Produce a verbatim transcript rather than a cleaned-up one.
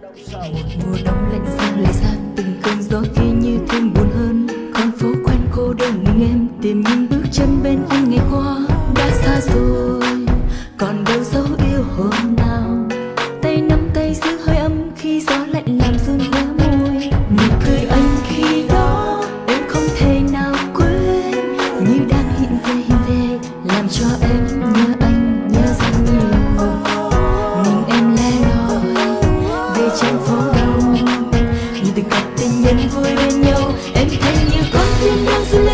Mùa đông lạnh sang lại sang, từng cơn gió kia như thêm buồn hơn. Con phố quen cô đơn mình em tìm những bước chân bên anh ngày qua đã xa rồi, còn đâu dấu yêu hôm nào. Tay nắm tay giữ hơi ấm khi gió lạnh làm run khóe môi. Nụ cười anh khi đó em không thể nào quên, như đang hiện về hiện về làm cho em nhớ anh nhớ rất nhiều. Mình em lẻ loi về trên phố đông, nhìn từng cặp tình nhân vui bên nhau, em thấy như con tim đang run